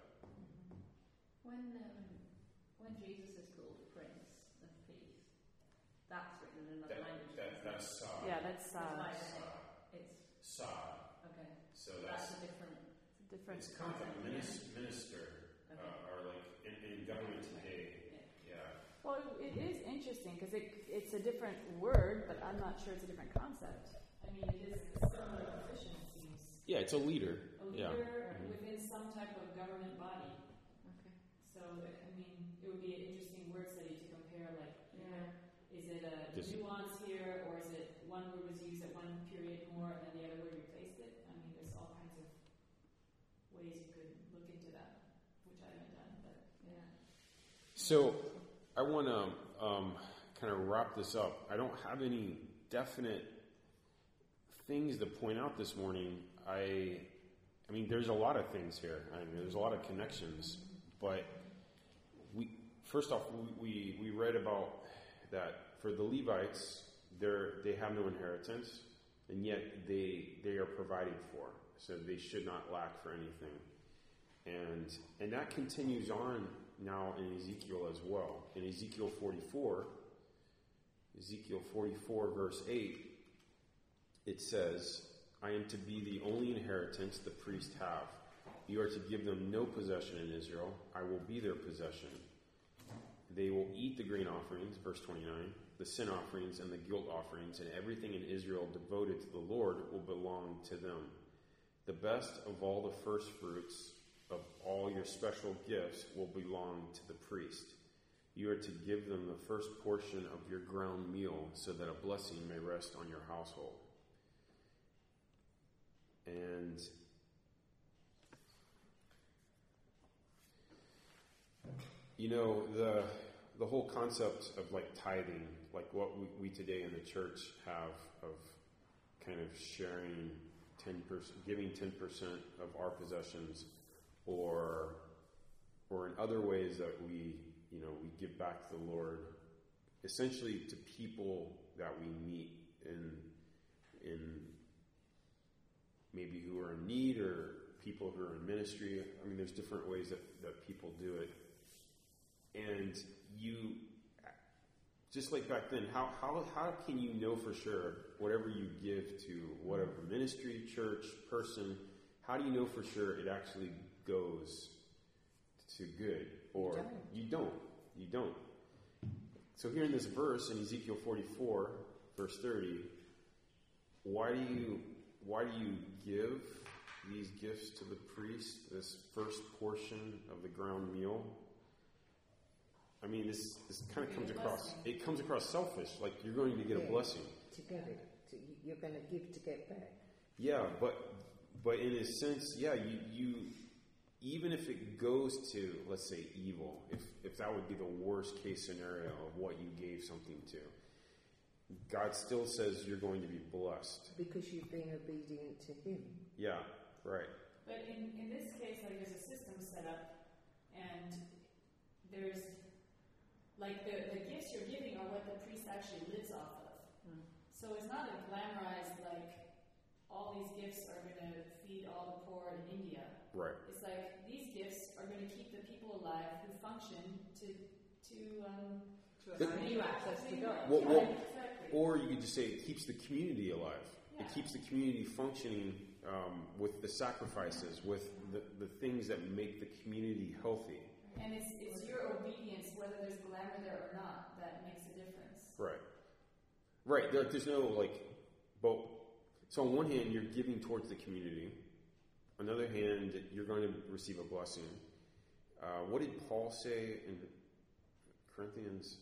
When Jesus is called Prince of Peace, that's written in another language. That's Sa. Yeah, that's It's Sa. okay. So That's a different. It's a different. it's kind of like minister, or like in government today. Yeah. Well, it is interesting because it's a different word, but I'm not sure it's a different concept. I mean, it is a similar position, it seems. Yeah, it's a leader. A leader within some type of government body. Okay. So, it would be an interesting word study to compare, like, Is it a nuance here, or is it one word was used at one period more and then the other word replaced it? I mean, there's all kinds of ways you could look into that, which I haven't done, but yeah. So I want to kind of wrap this up. I don't have any definite things to point out this morning. I mean, there's a lot of things here. I mean, there's a lot of connections, but first off, we read about that for the Levites, they have no inheritance, and yet they are provided for, so they should not lack for anything. And that continues on now in Ezekiel as well. In Ezekiel 44 verse 8, it says, I am to be the only inheritance the priests have. You are to give them no possession in Israel. I will be their possession. They will eat the grain offerings, verse 29, the sin offerings and the guilt offerings, and everything in Israel devoted to the Lord will belong to them. The best of all the first fruits of all your special gifts will belong to the priest. You are to give them the first portion of your ground meal so that a blessing may rest on your household. And you know, the whole concept of like tithing, like what we today in the church have of kind of sharing 10%, giving 10% of our possessions, or in other ways that we give back to the Lord, essentially to people that we meet in maybe who are in need, or people who are in ministry. I mean, there's different ways that people do it. And you, just like back then, how can you know for sure whatever you give to whatever ministry, church, person, how do you know for sure it actually goes to good? Or you don't. So here in this verse, in Ezekiel 44, verse 30, why do you give these gifts to the priest, this first portion of the ground meal? I mean, this kind of comes across selfish, like you're going to get a blessing. To get it. You're going to give to get back. Yeah, but in a sense, yeah, you even if it goes to, let's say, evil, if that would be the worst case scenario of what you gave something to, God still says you're going to be blessed. Because you've been obedient to Him. Yeah, right. But in this case, like, there's a system set up, and there's, like, the gifts you're giving are what the priest actually lives off of. Mm. So it's not a glamorized, like, all these gifts are going to feed all the poor in India. Right. It's like, these gifts are going to keep the people alive who function to have new access to God. Exactly. Or you could just say it keeps the community alive. Yeah. It keeps the community functioning with the sacrifices, with the things that make the community healthy. And it's your obedience, whether there's glamour there or not, that makes a difference. Right. Right. There's no, like, but so on one hand, you're giving towards the community. On the other hand, you're going to receive a blessing. What did Paul say in Corinthians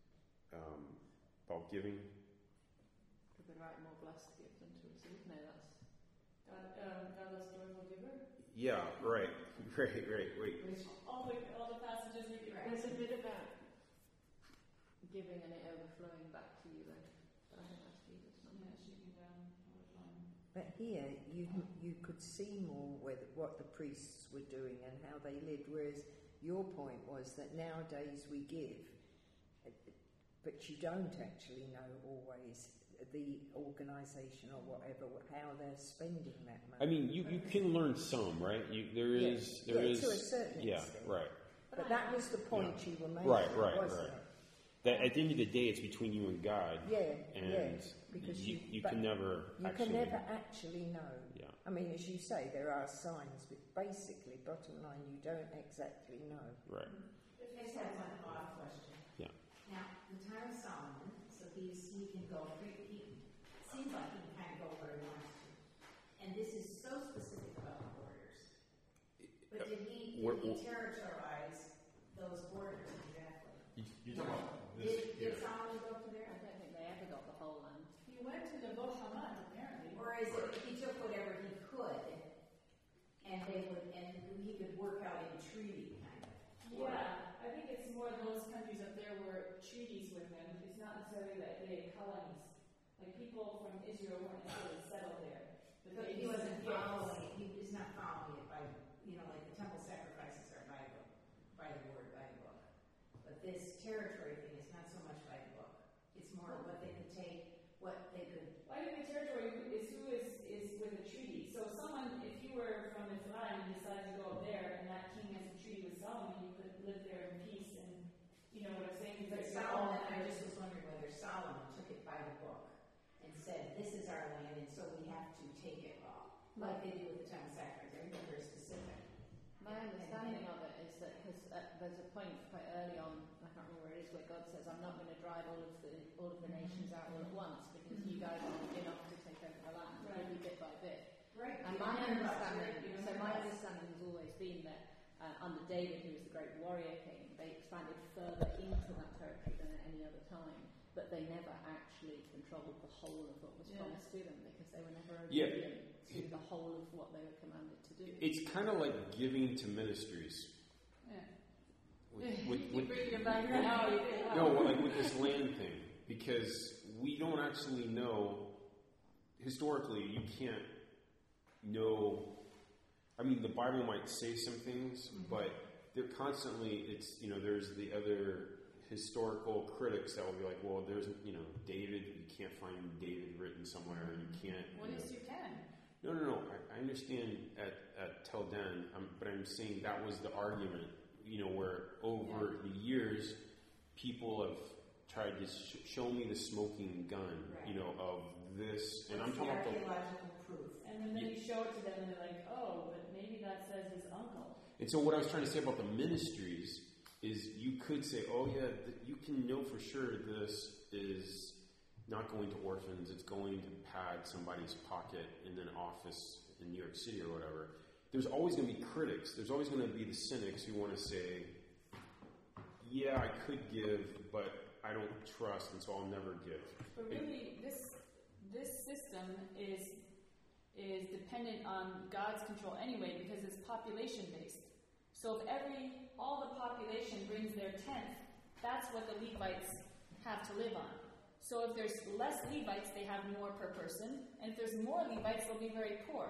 about giving? To the right, more blessed to give than to receive. No, that's God loves joyful giver. Yeah, right. Wait. All the passages we can. There's a bit about giving and it overflowing back to you, though. I think that's Jesus. Yeah, shooting down, overflowing. But here, you could see more what the priests were doing and how they lived, whereas your point was that nowadays we give, but you don't actually know always the organisation or whatever, how they're spending that money. I mean, you can learn some, right? There is to a certain extent. Right. But that was the point you were making, right. wasn't it? That at the end of the day, it's between you and God. And because you can never actually know. Yeah. I mean, as you say, there are signs, but basically, bottom line, you don't exactly know. Right. I just have one odd question. Yeah. Now, the time of Solomon, so he can go free. Seems like he can kind of go where he wants to. And this is so specific about the borders. But did he territorize those borders exactly? You talk about this Did Solomon go to there? they would, and he could work out in treaty kind of. Yeah, I think it's more those countries up there were treaties with them. It's not necessarily that they colonies. Like people from Israel weren't necessarily settled there. But he wasn't following, he was not following it by, like the temple sacrifices are by the word, by the book. But this territory thing is not so much by the book. It's more what they could take, what they could. I think the territory is who is with a treaty. So someone, if you were from Israel and decided to go up there, and that king has a treaty with Solomon, you could live there in peace. And you know what I'm saying? But Solomon, I just was wondering whether Solomon took it by the book and said, "This is our land, and so we have to take it all," like they do with the temple sacrifice. Everything very specific. My understanding of it is that there's a point quite early on, I can't remember where it is, where God says, "I'm not going to drive all of the nations out all at once because you guys aren't enough to take over the land. Right. You'll be bit by bit." Right. And my understanding has always been that under David, who was the great warrior king, they expanded further into that territory than at any other time, but they never actually controlled the whole of what was promised to them because they were never obedient to the whole of what they were commanded to do. It's kind of like giving to ministries. Yeah. With bring your background out. No, like with this land thing, because we don't actually know. Historically, you can't know. I mean, the Bible might say some things, but they're constantly. There's the other historical critics that will be like, well, there's David. You can't find David written somewhere. You can't. Well, yes, you can. No. I understand at Tel Dan, but I'm saying that was the argument. Where over the years, people have tried to show me the smoking gun. Right. Of this, and What's I'm talking about the archaeological proof. And then you show it to them, and they're like, "Oh, but maybe that says his uncle." And so what I was trying to say about the ministries is you could say, oh yeah, you can know for sure this is not going to orphans, it's going to pad somebody's pocket in an office in New York City or whatever. There's always going to be critics. There's always going to be the cynics who want to say, yeah, I could give, but I don't trust, and so I'll never give. But really, this system is dependent on God's control anyway because it's population based. So if all the population brings their tenth, that's what the Levites have to live on. So if there's less Levites, they have more per person, and if there's more Levites, they'll be very poor.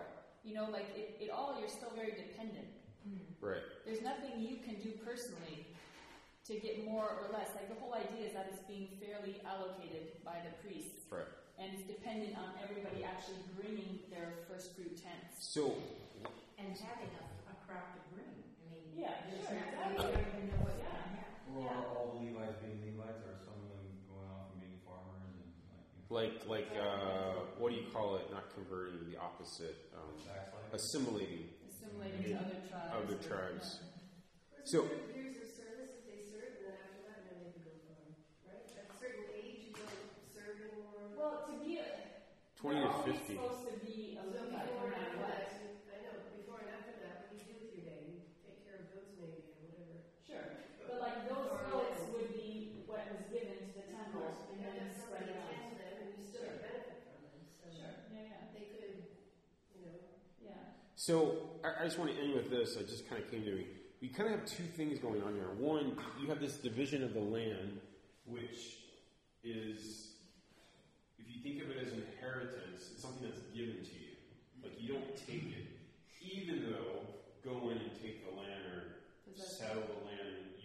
You're still very dependent. Right. There's nothing you can do personally to get more or less. Like the whole idea is that it's being fairly allocated by the priests. Right. And it's dependent on everybody actually bringing their first fruit tenths. So, And having a crop to bring. I mean, Yeah, there's sure, not- exactly. you don't even know what you're going to have. Or are all the Levites being Levites, or some of them going off and being farmers and what do you call it? Not converting, the opposite. backsliding? Assimilating Assimilating to other tribes. other tribes. Yeah. So, years of service that they serve, and then after that, then they can go farm, right? At a certain age, you don't serve anymore. Well, to be 20 you're to always 50. supposed to be a So Levite before no and matter after what. that, I know, before and after that, what do you do with your day? You take care of goats maybe, or whatever. Sure. But like those goats would be what was given to the temple and You have then to have spread somebody around. attend them, and you still Sure. benefit from them, so. Sure. Yeah. They could, Yeah. So I just want to end with this. It just kind of came to me. We kind of have two things going on here. One, you have this division of the land, which is, if you think of it as an inheritance, it's something that's given to you. Like you don't take it, even though go in and take the land or settle the land.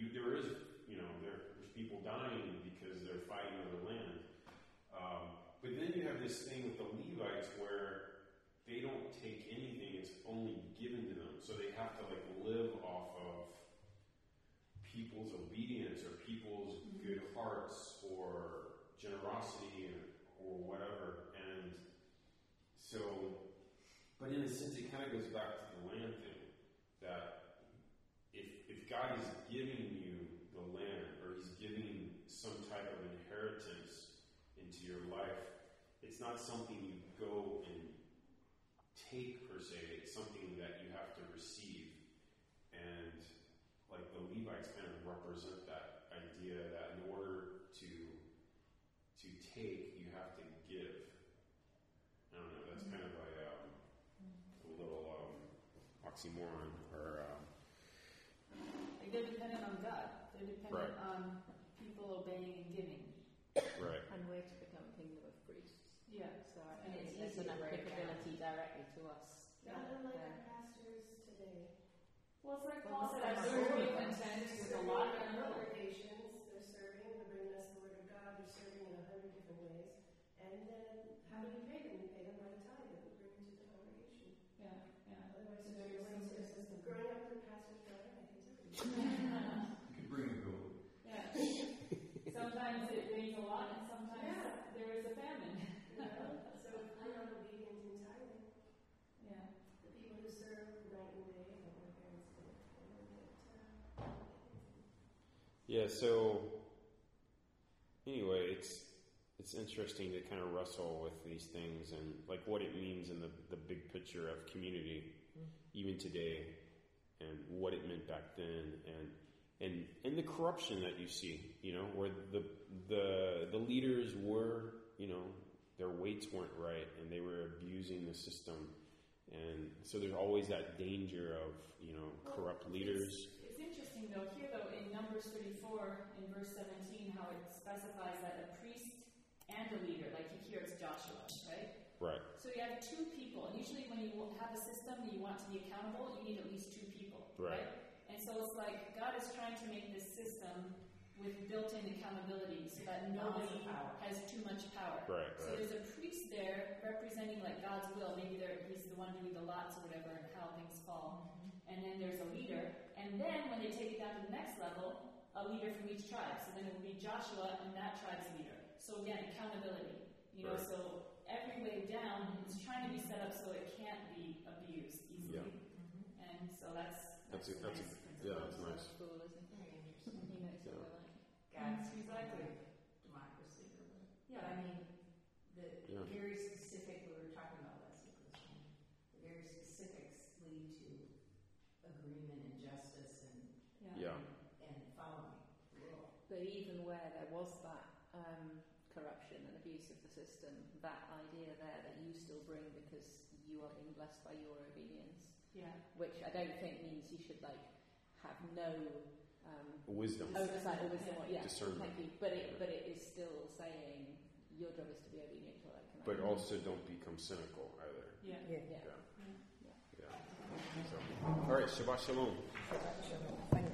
There's people dying because they're fighting over the land. But then you have this thing with the Levites where they don't take anything; it's only given to them. So they have to live off of people's obedience or people's good hearts or generosity or whatever. And so, but in a sense, it kind of goes back to the land thing. That if God is giving you the land or He's giving some type of inheritance into your life, it's not something you go and take per se. It's something that you have to receive. And the Levites kind of represent that idea that in order to take, you have to give. I don't know. That's kind of a little oxymoron. Or Like they're dependent on God. They're dependent Right. on people obeying and giving. right. And we're to become a kingdom of priests. Yeah. So I And think it's there's easy an to break applicability directly to us. Not unlike our pastors today. Well, it's like Well, Paul said, not I'm so much. very content with a lot They're and serving in little. congregations, they're serving, they're bringing us the word of God, they're serving in 100 different ways. And then, how do you pay them? You pay them by the tithe that we bring to the congregation. Yeah, yeah. Otherwise, So there's there's no some way system. growing up with a pastor's daughter, I can tell you. You could bring a goat. Yeah. Sometimes it rains a lot, and sometimes Yeah. there is a famine. You know? So if we're not obedient in tithing, Yeah. the people who serve night and day, and our parents did, they don't get Yeah. So anyway, it's interesting to kind of wrestle with these things and like what it means in the big picture of community, even today, and what it meant back then, and the corruption that you see, where the leaders were, their weights weren't right, and they were abusing the system, and so there's always that danger of corrupt leaders. It's interesting though, here though, in Numbers 34, in verse 17, how it specifies that a priest and a leader, like here it's Joshua, right? Right. So you have two people, and usually when you have a system and you want to be accountable, you need at least two people, Right. And so it's like God is trying to make this system with built-in accountability so that nobody has too much power. Right. So there's a priest there representing like God's will. Maybe he's the one doing the lots or whatever and how things fall. And then there's a leader. And then when they take it down to the next level, a leader from each tribe. So then it will be Joshua and that tribe's leader. So again, accountability. Right. So every way down is trying to be set up so it can't be abused easily. Yeah. And so that's That's nice. That's Nice. cool, isn't it? Very interesting. He knows what we're like. God's Exactly. democracy, really. Yeah. But I mean, the Yeah. very specific, we were talking about last week, the very specifics lead to agreement and justice and Yeah. and following the rule. But even where there was that corruption and abuse of the system, that idea there that you still bring because you are being blessed by your obedience, which I don't think means you should have no Wisdom. oversight or wisdom. Discernment. Thank you. But it is still saying your job is to be obedient to that command. But also don't become cynical either. Yeah. Yeah. Yeah. So, all right. Shabbat shalom. Thank